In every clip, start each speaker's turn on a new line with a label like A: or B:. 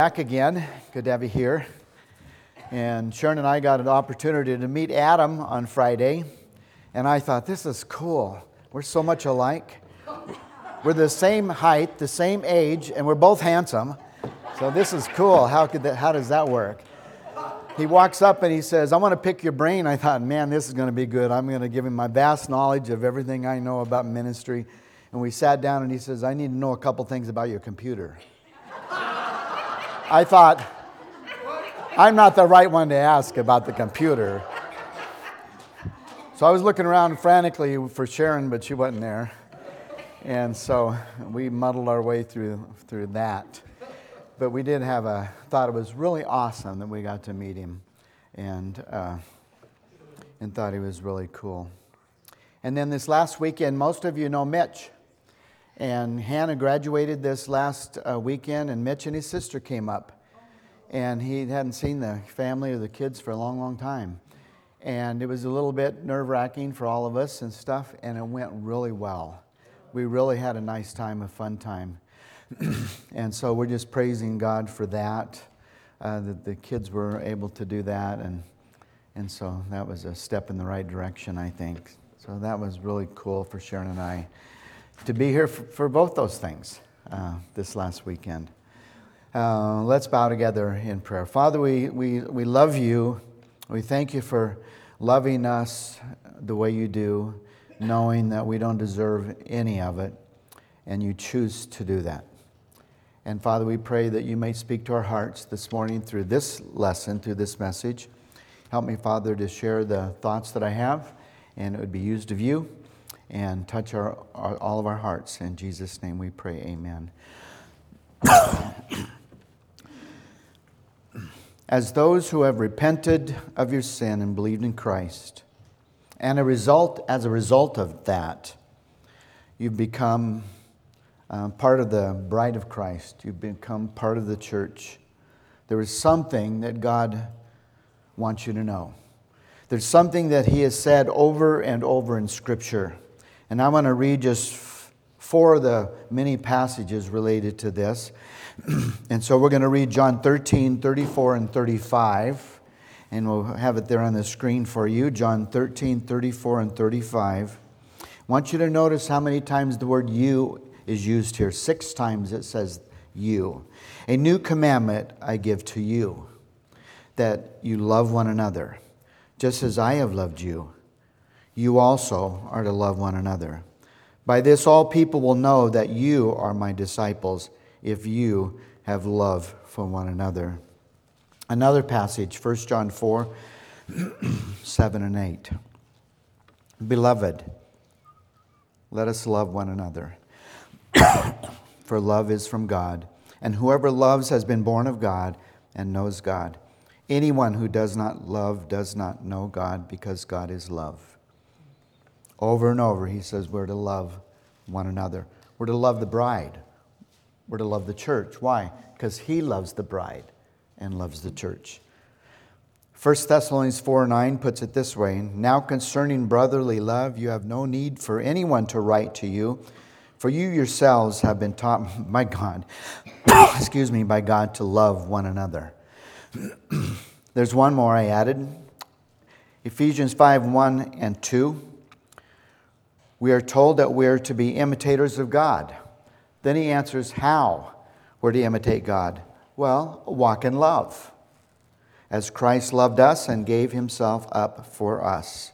A: Back again. Good to have you here. And Sharon and I got an opportunity to meet Adam on Friday. And I thought, this is cool. We're so much alike. We're the same height, the same age, and we're both handsome. So this is cool. How does that work? He walks up and he says, I want to pick your brain. I thought, man, this is going to be good. I'm going to give him my vast knowledge of everything I know about ministry. And we sat down and he says, I need to know a couple things about your computer. I thought, I'm not the right one to ask about the computer. So I was looking around frantically for Sharon, but she wasn't there. And so we muddled our way through that. But we did thought it was really awesome that we got to meet him and thought he was really cool. And then this last weekend, most of you know Mitch. And Hannah graduated this last weekend, and Mitch and his sister came up. And he hadn't seen the family or the kids for a long, long time. And it was a little bit nerve-wracking for all of us and stuff, and it went really well. We really had a nice time, a fun time. And so we're just praising God for that the kids were able to do that. And so that was a step in the right direction, I think. So that was really cool for Sharon and I to be here for both those things this last weekend. Let's bow together in prayer. Father, we love you. We thank you for loving us the way you do, knowing that we don't deserve any of it, and you choose to do that. And Father, we pray that you may speak to our hearts this morning through this lesson, through this message. Help me, Father, to share the thoughts that I have, and it would be used of you, and touch all of our hearts. In Jesus' name we pray, amen. As those who have repented of your sin and believed in Christ, and as a result of that, you've become part of the bride of Christ. You've become part of the church. There is something that God wants you to know. There's something that He has said over and over in Scripture. And I want to read just 4 of the many passages related to this. And so we're going to read John 13, 34, and 35. And we'll have it there on the screen for you. John 13, 34, and 35. I want you to notice how many times the word you is used here. 6 times it says you. A new commandment I give to you, that you love one another, just as I have loved you. You also are to love one another. By this all people will know that you are my disciples, if you have love for one another. Another passage, 1 John 4, 7 and 8. Beloved, let us love one another. For love is from God, and whoever loves has been born of God and knows God. Anyone who does not love does not know God, because God is love. Over and over he says we're to love one another. We're to love the bride. We're to love the church. Why? Because He loves the bride and loves the church. 1 Thessalonians 4:9 puts it this way: Now concerning brotherly love, you have no need for anyone to write to you, for you yourselves have been taught by God, by God to love one another. There's one more I added. Ephesians 5:1 and 2. We are told that we're to be imitators of God. Then he answers how we're to imitate God. Well, walk in love, as Christ loved us and gave Himself up for us.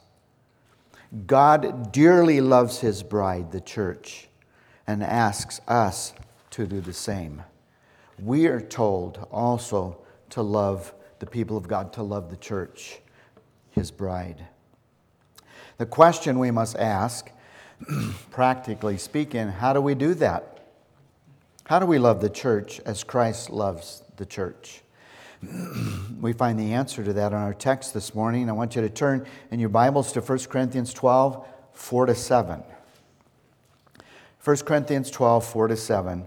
A: God dearly loves His bride, the church, and asks us to do the same. We are told also to love the people of God, to love the church, His bride. The question we must ask, practically speaking, how do we do that? How do we love the church as Christ loves the church? We find the answer to that in our text this morning. I want you to turn in your Bibles to 1 Corinthians 12, 4-7. 1 Corinthians 12, 4-7.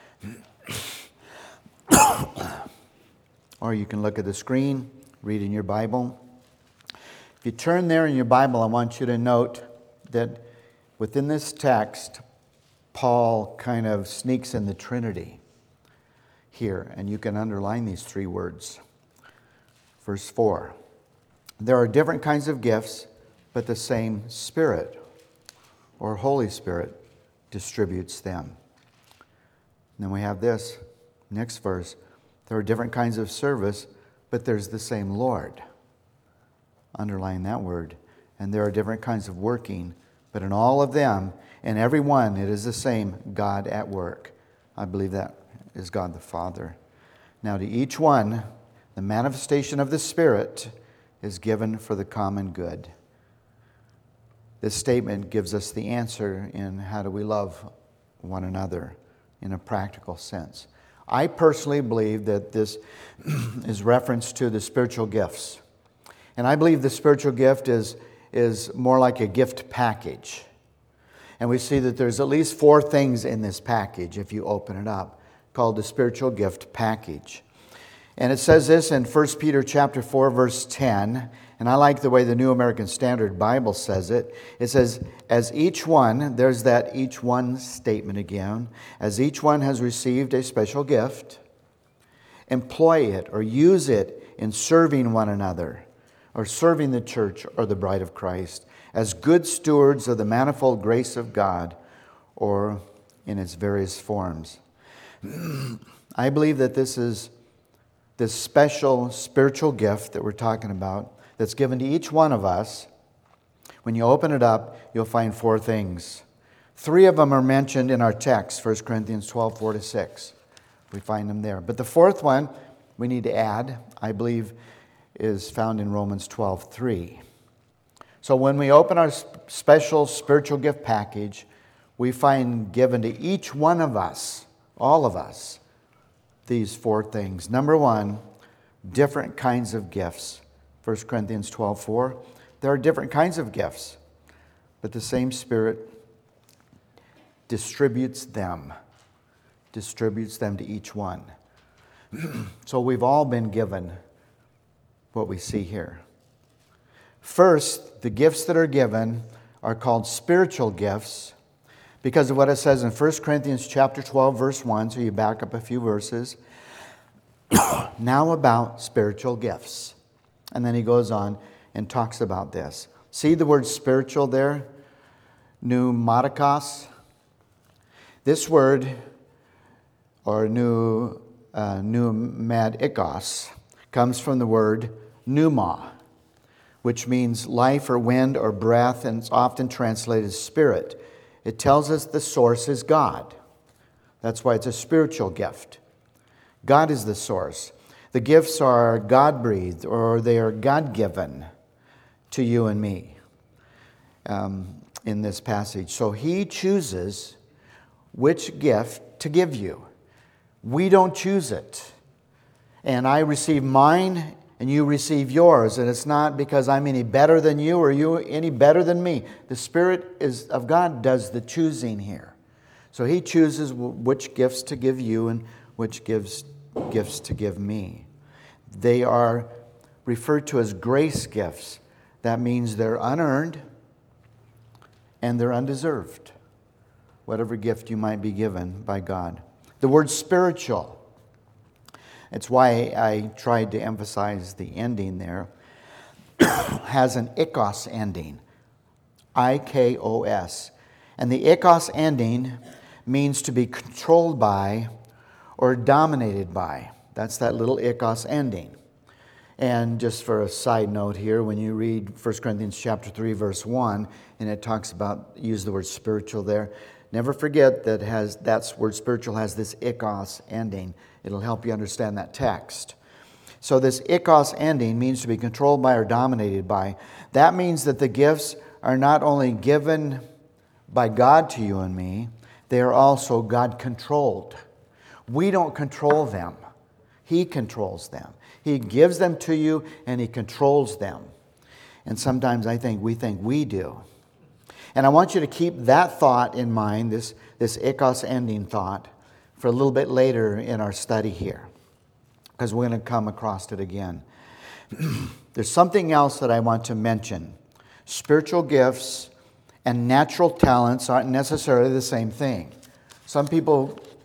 A: Or you can look at the screen, read in your Bible. If you turn there in your Bible, I want you to note that within this text, Paul kind of sneaks in the Trinity. here, and you can underline these 3 words. Verse 4. There are different kinds of gifts, but the same Spirit, or Holy Spirit, distributes them. And then we have this, next verse. There are different kinds of service, but there's the same Lord. Underline that word. And there are different kinds of working, but in all of them, in every one, it is the same God at work. I believe that is God the Father. Now to each one, the manifestation of the Spirit is given for the common good. This statement gives us the answer in how do we love one another in a practical sense. I personally believe that this is reference to the spiritual gifts. And I believe the spiritual gift is more like a gift package. And we see that there's at least 4 things in this package, if you open it up, called the spiritual gift package. And it says this in 1 Peter chapter 4, verse 10, and I like the way the New American Standard Bible says it. It says, as each one, there's that each one statement again, as each one has received a special gift, employ it or use it in serving one another, or serving the church or the bride of Christ, as good stewards of the manifold grace of God, or in its various forms. I believe that this is this special spiritual gift that we're talking about that's given to each one of us. When you open it up, you'll find 4 things. 3 of them are mentioned in our text, 1 Corinthians 12, 4-6. We find them there. But the 4th one we need to add, I believe, is found in Romans 12, 3. So when we open our special spiritual gift package, we find given to each one of us, all of us, these 4 things. Number 1, different kinds of gifts. 1 Corinthians 12, 4. There are different kinds of gifts, but the same Spirit distributes them to each one. So we've all been given what we see here. First, the gifts that are given are called spiritual gifts because of what it says in 1 Corinthians chapter 12, verse 1. So you back up a few verses. Now about spiritual gifts. And then he goes on and talks about this. See the word spiritual there? Pneumatikos. This word, or pneumatikos, comes from the word pneuma, which means life or wind or breath, and it's often translated spirit. It tells us the source is God. That's why it's a spiritual gift. God is the source. The gifts are God-breathed, or they are God-given to you and me in this passage. So he chooses which gift to give you. We don't choose it. And I receive mine, and you receive yours. And it's not because I'm any better than you or you any better than me. The Spirit of God does the choosing here. So he chooses which gifts to give you and which gifts to give me. They are referred to as grace gifts. That means they're unearned and they're undeserved. Whatever gift you might be given by God. The word spiritual, it's why I tried to emphasize the ending there, has an ikos ending. I-K-O-S. And the ikos ending means to be controlled by or dominated by. That's that little ikos ending. And just for a side note here, when you read 1 Corinthians chapter 3, verse 1, and it talks about, use the word spiritual there, never forget that word spiritual has this ikos ending. It'll help you understand that text. So this ikos ending means to be controlled by or dominated by. That means that the gifts are not only given by God to you and me, they are also God-controlled. We don't control them. He controls them. He gives them to you and He controls them. And sometimes we think we do. And I want you to keep that thought in mind, this ikos ending thought, for a little bit later in our study here. Because we're going to come across it again. There's something else that I want to mention. Spiritual gifts and natural talents aren't necessarily the same thing. Some people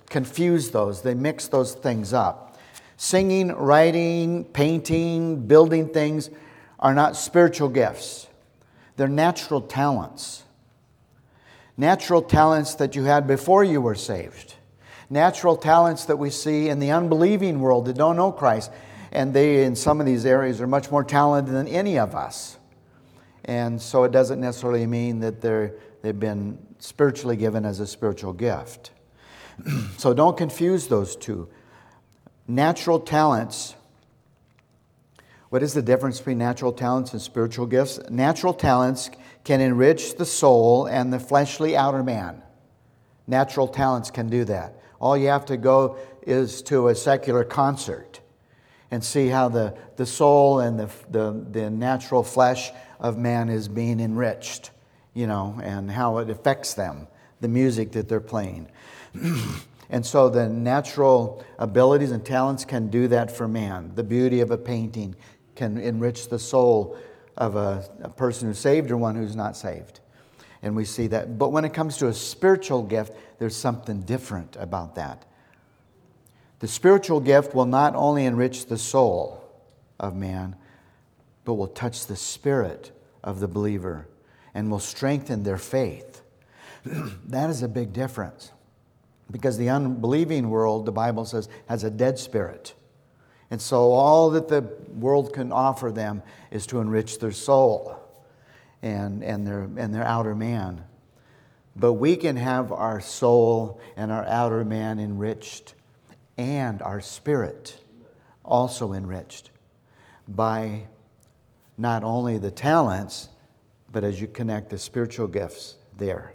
A: confuse those. They mix those things up. Singing, writing, painting, building things are not spiritual gifts. They're natural talents. Natural talents that you had before you were saved. Natural talents that we see in the unbelieving world that don't know Christ. And they, in some of these areas, are much more talented than any of us. And so it doesn't necessarily mean that they've been spiritually given as a spiritual gift. So don't confuse those two. Natural talents. What is the difference between natural talents and spiritual gifts? Natural talents can enrich the soul and the fleshly outer man. Natural talents can do that. All you have to go is to a secular concert and see how the soul and the natural flesh of man is being enriched, and how it affects them, the music that they're playing. And so the natural abilities and talents can do that for man. The beauty of a painting can enrich the soul of a person who's saved or one who's not saved. And we see that. But when it comes to a spiritual gift, there's something different about that. The spiritual gift will not only enrich the soul of man, but will touch the spirit of the believer and will strengthen their faith. That is a big difference. Because the unbelieving world, the Bible says, has a dead spirit. And so all that the world can offer them is to enrich their soul and their outer man. But we can have our soul and our outer man enriched and our spirit also enriched by not only the talents, but as you connect the spiritual gifts there.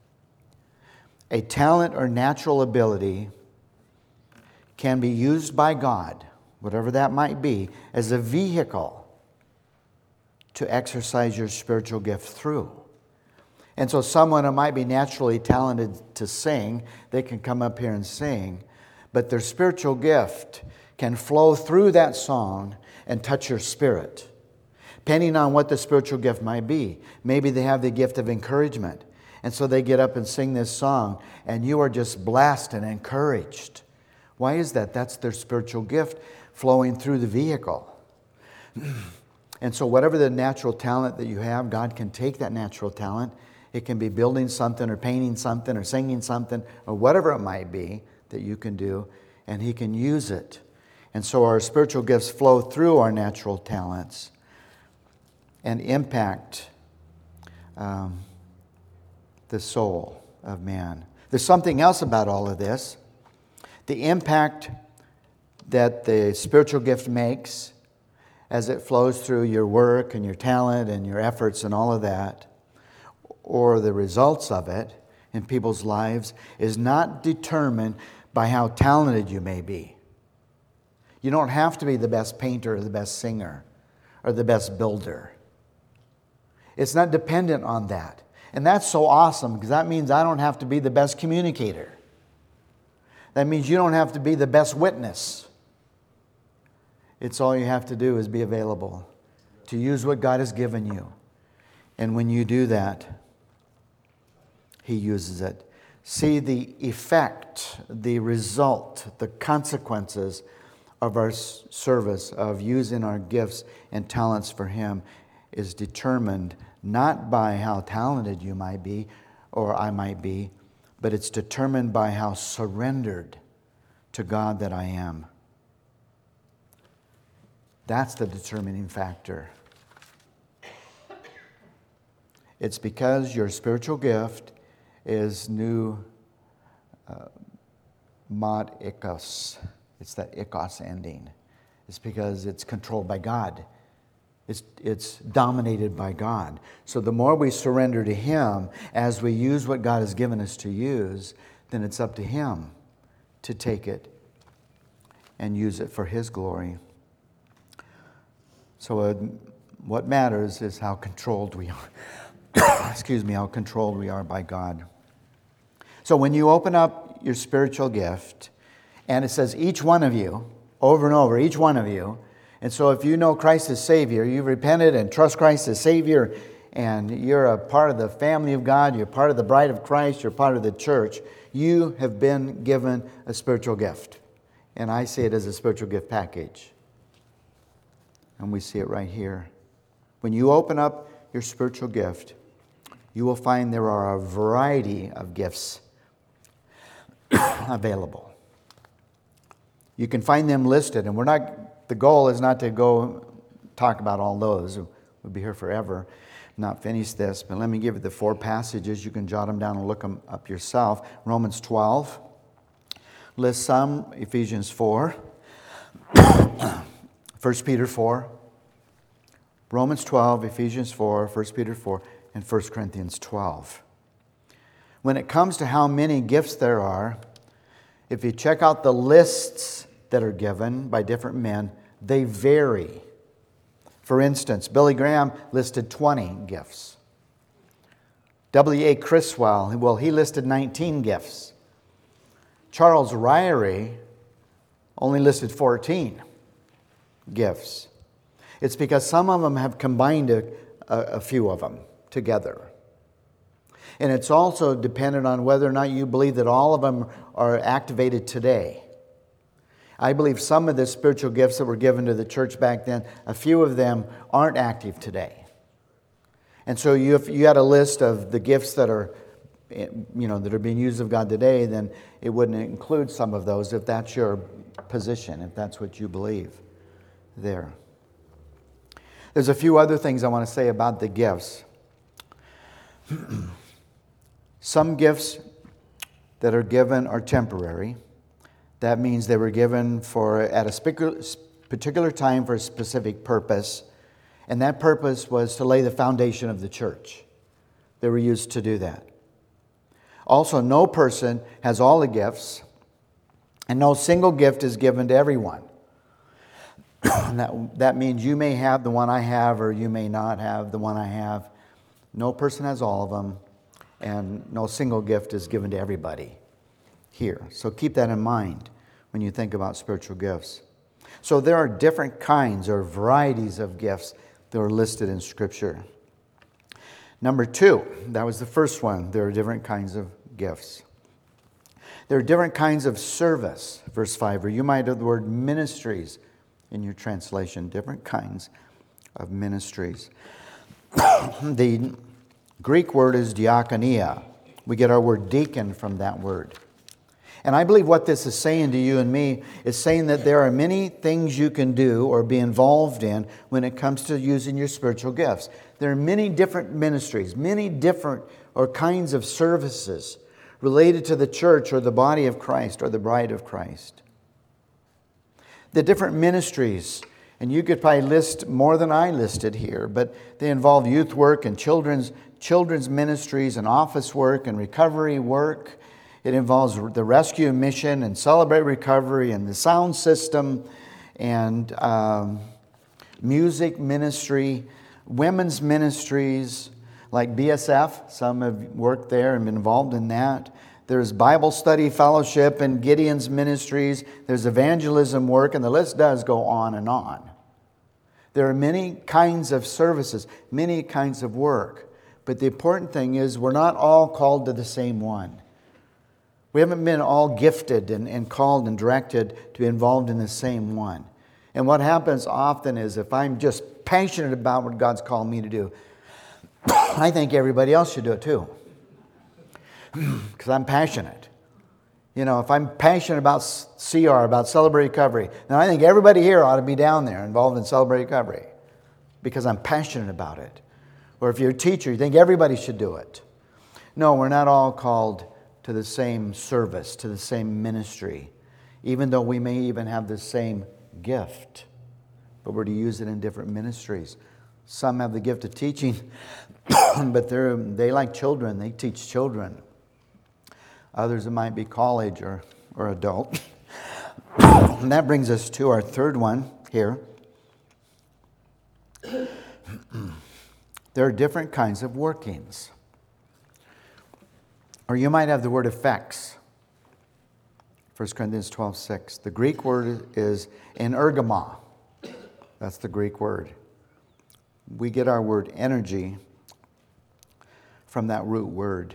A: A talent or natural ability can be used by God, whatever that might be, as a vehicle to exercise your spiritual gift through. And so someone who might be naturally talented to sing, they can come up here and sing, but their spiritual gift can flow through that song and touch your spirit, depending on what the spiritual gift might be. Maybe they have the gift of encouragement, and so they get up and sing this song, and you are just blessed and encouraged. Why is that? That's their spiritual gift flowing through the vehicle. And so whatever the natural talent that you have, God can take that natural talent. It can be building something or painting something or singing something or whatever it might be that you can do, and He can use it. And so our spiritual gifts flow through our natural talents and impact the soul of man. There's something else about all of this. The impact that the spiritual gift makes as it flows through your work and your talent and your efforts and all of that, or the results of it in people's lives, is not determined by how talented you may be. You don't have to be the best painter or the best singer or the best builder. It's not dependent on that. And that's so awesome, because that means I don't have to be the best communicator. That means you don't have to be the best witness. It's all you have to do is be available to use what God has given you. And when you do that, He uses it. See the effect, the result, the consequences of our service, of using our gifts and talents for Him, is determined not by how talented you might be or I might be, but it's determined by how surrendered to God that I am. That's the determining factor. It's because your spiritual gift is mod ikos. It's that ikos ending. It's because it's controlled by God. It's dominated by God. So the more we surrender to Him as we use what God has given us to use, then it's up to Him to take it and use it for His glory. So what matters is how controlled we are. How controlled we are by God. So when you open up your spiritual gift, and it says each one of you, over and over, each one of you. And so if you know Christ as Savior, you've repented and trust Christ as Savior and you're a part of the family of God, you're part of the bride of Christ, you're part of the church, you have been given a spiritual gift. And I see it as a spiritual gift package. And we see it right here. When you open up your spiritual gift, you will find there are a variety of gifts available. You can find them listed, and the goal is not to go talk about all those. We'll be here forever, not finish this, but let me give you the 4 passages. You can jot them down and look them up yourself. Romans 12 lists some, Ephesians 4, 1 Peter 4, Romans 12, Ephesians 4, 1 Peter 4, and 1 Corinthians 12. When it comes to how many gifts there are, if you check out the lists that are given by different men, they vary. For instance, Billy Graham listed 20 gifts. W.A. Criswell, well, he listed 19 gifts. Charles Ryrie only listed 14 gifts. It's because some of them have combined a few of them together. And it's also dependent on whether or not you believe that all of them are activated today. I believe some of the spiritual gifts that were given to the church back then, a few of them aren't active today. And so if you had a list of the gifts that are, that are being used of God today, then it wouldn't include some of those if that's your position, if that's what you believe there. There's a few other things I want to say about the gifts. Some gifts that are given are temporary. That means they were given at a particular time for a specific purpose. And that purpose was to lay the foundation of the church. They were used to do that. Also, no person has all the gifts, and no single gift is given to everyone. That means you may have the one I have, or you may not have the one I have. No person has all of them, and no single gift is given to everybody here. So keep that in mind when you think about spiritual gifts. So there are different kinds or varieties of gifts that are listed in Scripture. Number 2, that was the first one. There are different kinds of gifts. There are different kinds of service, verse 5, or you might have the word ministries in your translation, different kinds of ministries. The Greek word is diakonia. We get our word deacon from that word. And I believe what this is saying to you and me is saying that there are many things you can do or be involved in when it comes to using your spiritual gifts. There are many different ministries, many different or kinds of services related to the church or the body of Christ or the bride of Christ. The different ministries, and you could probably list more than I listed here, but they involve youth work and children's ministries and office work and recovery work. It involves the rescue mission and Celebrate Recovery and the sound system and music ministry, women's ministries like BSF. Some have worked there and been involved in that. There's Bible study fellowship and Gideon's ministries. There's evangelism work, and the list does go on and on. There are many kinds of services, many kinds of work. But the important thing is we're not all called to the same one. We haven't been all gifted and called and directed to be involved in the same one. And what happens often is if I'm just passionate about what God's called me to do, I think everybody else should do it too. Because I'm passionate. If I'm passionate about CR, about Celebrate Recovery, then I think everybody here ought to be down there involved in Celebrate Recovery. Because I'm passionate about it. Or if you're a teacher, you think everybody should do it. No, we're not all called to the same service, to the same ministry, even though we may even have the same gift, but we're to use it in different ministries. Some have the gift of teaching, but they like children, they teach children. Others, it might be college or adult. And that brings us to our third one here. There are different kinds of workings. Or you might have the word effects. 1 Corinthians 12:6. The Greek word is energema. That's the Greek word. We get our word energy from that root word.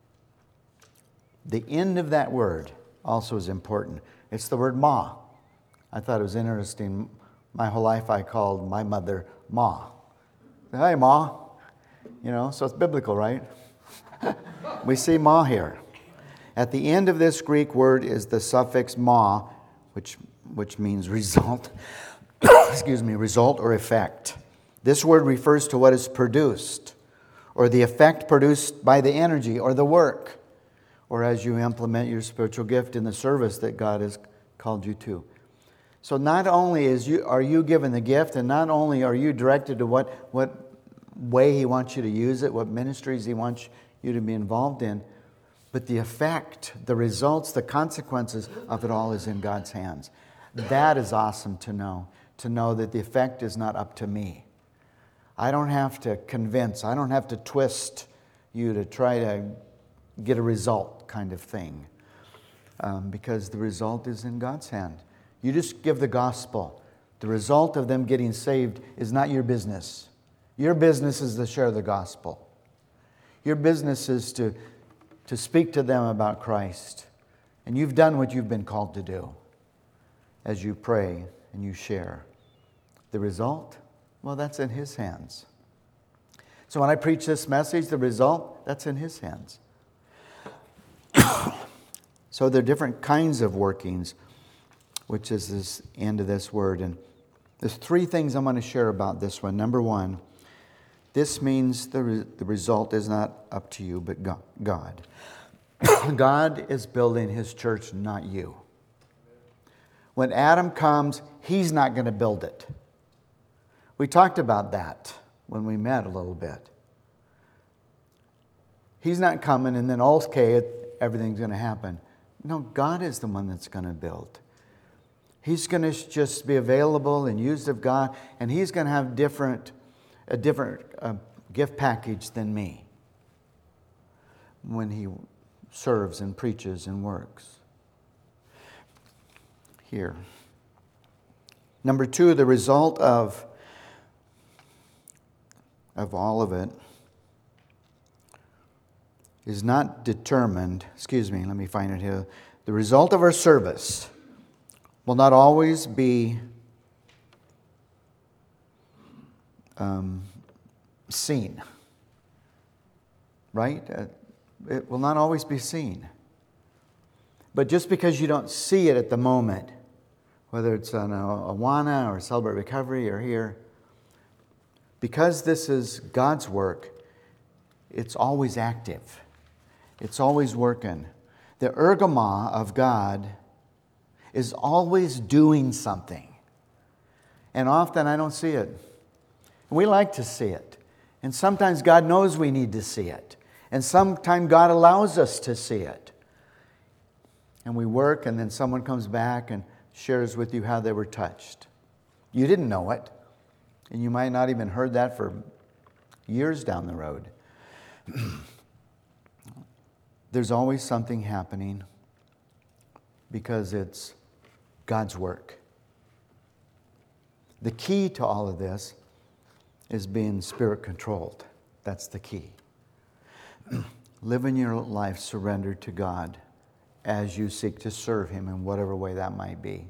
A: The end of that word also is important. It's the word ma. I thought it was interesting. My whole life I called my mother Ma. Hi, Ma. So it's biblical, right? We see Ma here. At the end of this Greek word is the suffix ma, which means result. Result or effect. This word refers to what is produced, or the effect produced by the energy or the work, or as you implement your spiritual gift in the service that God has called you to. So not only are you given the gift, and not only are you directed to what way He wants you to use it, what ministries He wants you to be involved in, but the effect, the results, the consequences of it all is in God's hands. That is awesome to know that the effect is not up to me. I don't have to convince, I don't have to twist you to try to get a result kind of thing, because the result is in God's hand. You just give the gospel. The result of them getting saved is not your business. Your business is to share the gospel. Your business is to speak to them about Christ. And you've done what you've been called to do as you pray and you share. The result? Well, that's in His hands. So when I preach this message, the result, that's in His hands. So there are different kinds of workings, which is this end of this word. And there's three things I'm going to share about this one. Number one, this means the result is not up to you, but God. God is building His church, not you. When Adam comes, he's not going to build it. We talked about that when we met a little bit. He's not coming and then, okay, everything's going to happen. No, God is the one that's going to build. He's going to just be available and used of God, and He's going to have a different gift package than me when He serves and preaches and works. Here. Number two, the result of all of it is not determined. Let me find it here. The result of our service will not always be seen. Right? It will not always be seen. But just because you don't see it at the moment, whether it's on Awana or Celebrate Recovery or here, because this is God's work, it's always active. It's always working. The ergama of God is always doing something. And often I don't see it. We like to see it. And sometimes God knows we need to see it. And sometimes God allows us to see it. And we work, and then someone comes back and shares with you how they were touched. You didn't know it. And you might not even heard that for years down the road. There's always something happening because it's God's work. The key to all of this is being Spirit controlled. That's the key. Living your life surrendered to God as you seek to serve Him in whatever way that might be.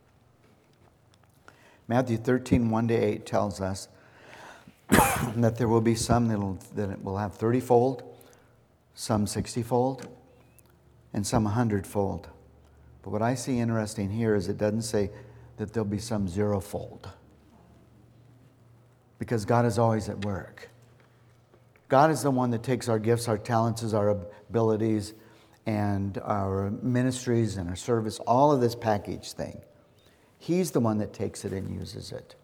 A: Matthew 13, 1-8 tells us that there will be some that will have 30-fold, some 60-fold, and some 100-fold. But what I see interesting here is it doesn't say that there'll be some 0-fold. Because God is always at work. God is the one that takes our gifts, our talents, our abilities, and our ministries and our service, all of this package thing. He's the one that takes it and uses it.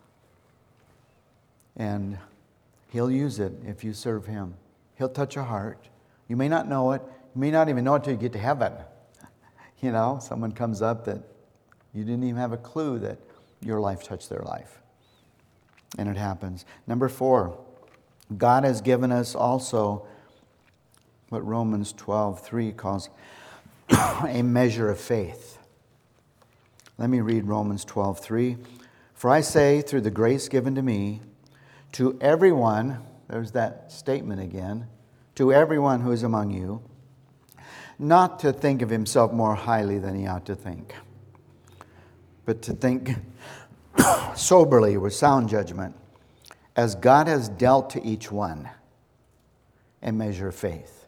A: And He'll use it if you serve Him. He'll touch your heart. You may not know it. You may not even know it till you get to heaven. Someone comes up that you didn't even have a clue that your life touched their life. And it happens. Number 4, God has given us also what Romans 12:3 calls a measure of faith. Let me read Romans 12:3. For I say, through the grace given to me, to everyone, there's that statement again, to everyone who is among you, not to think of himself more highly than he ought to think, but to think soberly with sound judgment, as God has dealt to each one a measure of faith.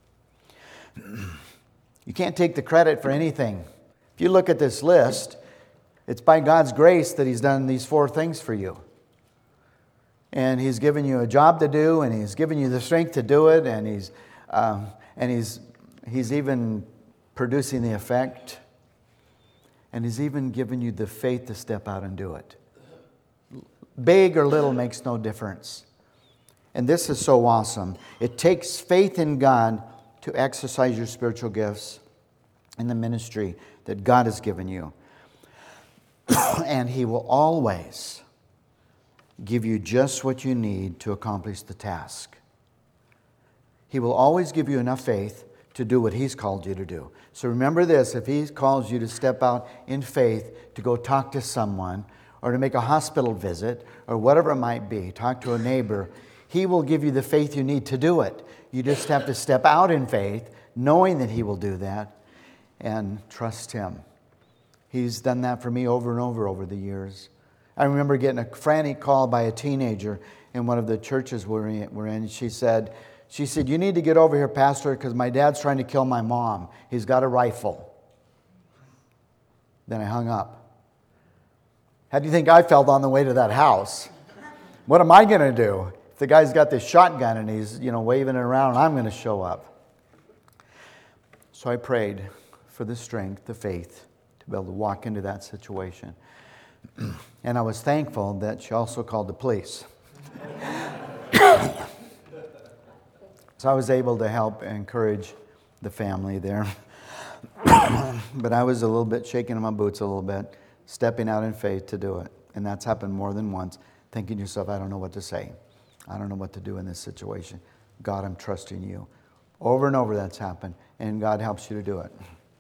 A: You can't take the credit for anything. If you look at this list, it's by God's grace that He's done these 4 things for you. And He's given you a job to do, and He's given you the strength to do it, and He's even producing the effect, and He's even given you the faith to step out and do it. Big or little makes no difference. And this is so awesome. It takes faith in God to exercise your spiritual gifts in the ministry that God has given you. And He will always give you just what you need to accomplish the task. He will always give you enough faith to do what He's called you to do. So remember this, if He calls you to step out in faith to go talk to someone, or to make a hospital visit, or whatever it might be, talk to a neighbor, He will give you the faith you need to do it. You just have to step out in faith, knowing that He will do that, and trust Him. He's done that for me over and over the years. I remember getting a frantic call by a teenager in one of the churches we're in. She said, "You need to get over here, Pastor, because my dad's trying to kill my mom. He's got a rifle." Then I hung up. How do you think I felt on the way to that house? What am I going to do? If the guy's got this shotgun and he's, waving it around, I'm going to show up. So I prayed for the strength, the faith, to be able to walk into that situation. And I was thankful that she also called the police. So I was able to help encourage the family there. But I was a little bit shaking in my boots a little bit, stepping out in faith to do it. And that's happened more than once, thinking to yourself, I don't know what to say. I don't know what to do in this situation. God, I'm trusting you. Over and over that's happened, and God helps you to do it.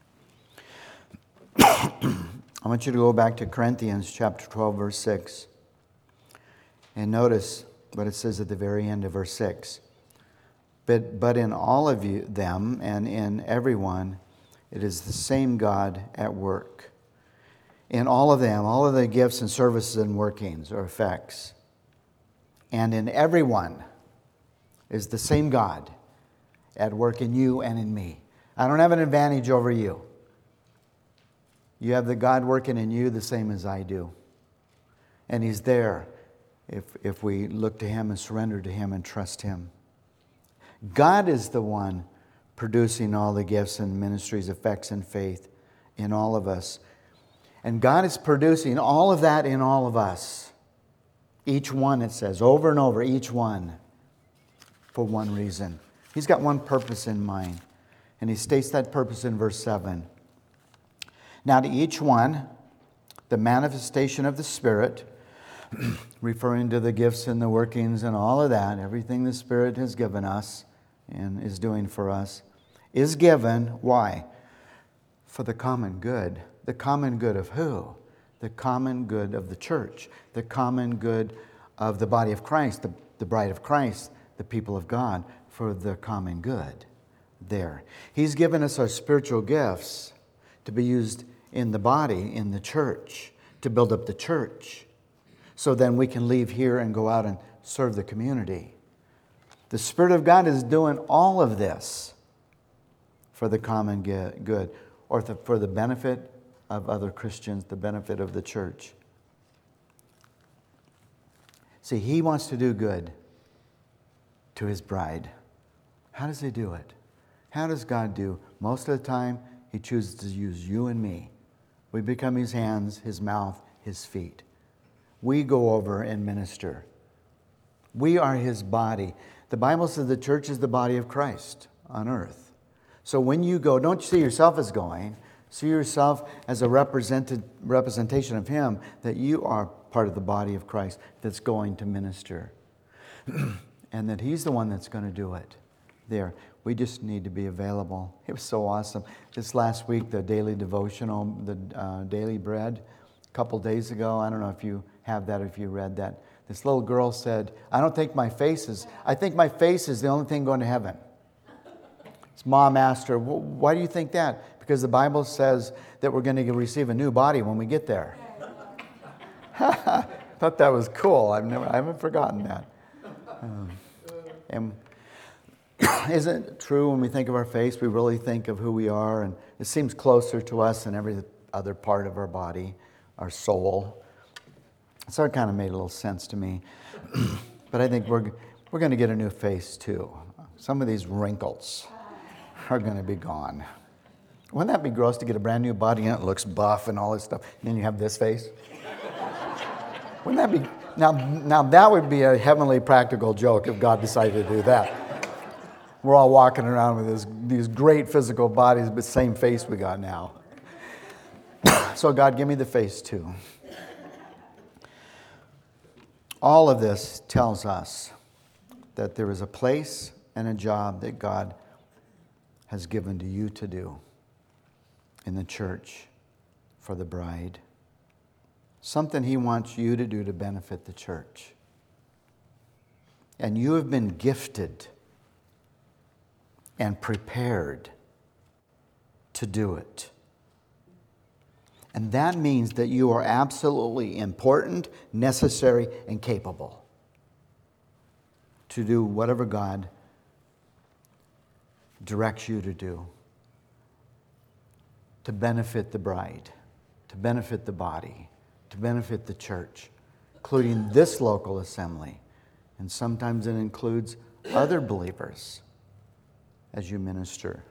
A: I want you to go back to Corinthians chapter 12, verse 6. And notice what it says at the very end of verse 6. But in all of them and in everyone, it is the same God at work. In all of them, all of the gifts and services and workings or effects. And in everyone is the same God at work in you and in me. I don't have an advantage over you. You have the God working in you the same as I do. And He's there if we look to Him and surrender to Him and trust Him. God is the one producing all the gifts and ministries, effects, and faith in all of us. And God is producing all of that in all of us. Each one, it says, over and over, each one, for one reason. He's got one purpose in mind. And He states that purpose in verse 7. Now to each one, the manifestation of the Spirit, referring to the gifts and the workings and all of that, everything the Spirit has given us and is doing for us, is given, why? For the common good. The common good of who? The common good of the church. The common good of the body of Christ, the bride of Christ, the people of God, for the common good. There. He's given us our spiritual gifts to be used in the body, in the church, to build up the church. So then we can leave here and go out and serve the community. The Spirit of God is doing all of this for the common good, or for the benefit of other Christians, the benefit of the church. See, He wants to do good to His bride. How does He do it? How does God do? Most of the time, He chooses to use you and me. We become His hands, His mouth, His feet. We go over and minister. We are His body. The Bible says the church is the body of Christ on earth. So when you go, don't see yourself as going. See yourself as a representation of Him, that you are part of the body of Christ that's going to minister. And that He's the one that's going to do it. There. We just need to be available. It was so awesome. This last week, the daily devotional, the daily bread, a couple days ago, I don't know if you have that or if you read that. This little girl said, I think my face is the only thing going to heaven. His mom asked her, well, why do you think that? Because the Bible says that we're going to receive a new body when we get there. Thought that was cool. I haven't forgotten that. And isn't it true when we think of our face, we really think of who we are, and it seems closer to us than every other part of our body, our soul. So it kind of made a little sense to me. But I think we're going to get a new face too. Some of these wrinkles are going to be gone. Wouldn't that be gross to get a brand new body and it looks buff and all this stuff, and then you have this face? Wouldn't that be... Now that would be a heavenly practical joke if God decided to do that. We're all walking around with these great physical bodies, but same face we got now. So God, give me the face too. All of this tells us that there is a place and a job that God has given to you to do in the church for the bride. Something He wants you to do to benefit the church. And you have been gifted and prepared to do it. And that means that you are absolutely important, necessary, and capable to do whatever God directs you to do, to benefit the bride, to benefit the body, to benefit the church, including this local assembly. And sometimes it includes other believers as you minister.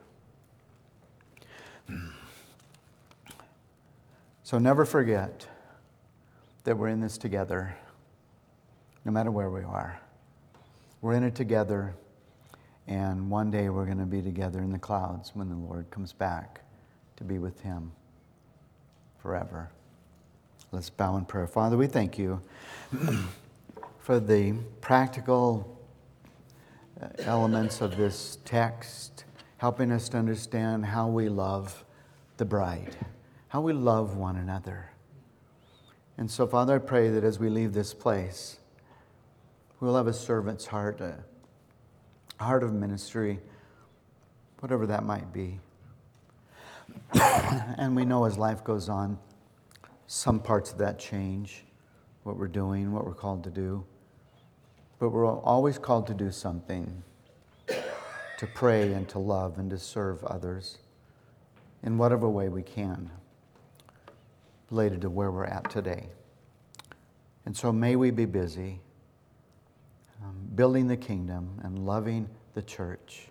A: So never forget that we're in this together, no matter where we are. We're in it together, and one day we're going to be together in the clouds when the Lord comes back to be with Him forever. Let's bow in prayer. Father, we thank you for the practical elements of this text, helping us to understand how we love the bride, how we love one another. And so, Father, I pray that as we leave this place, we'll have a servant's heart, a heart of ministry, whatever that might be. And we know as life goes on, some parts of that change, what we're doing, what we're called to do. But we're always called to do something, to pray and to love and to serve others in whatever way we can, related to where we're at today. And so may we be busy building the kingdom and loving the church.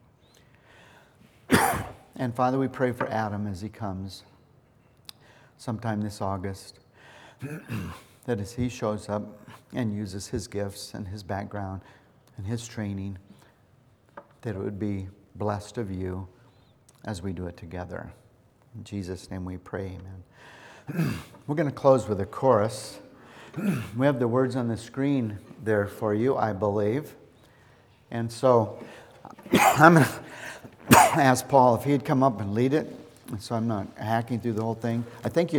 A: And Father, we pray for Adam as he comes sometime this August, that as he shows up and uses his gifts and his background and his training, that it would be blessed of you as we do it together. In Jesus' name we pray, amen. We're going to close with a chorus. We have the words on the screen there for you, I believe. And so I'm going to ask Paul if he'd come up and lead it, so I'm not hacking through the whole thing. I think you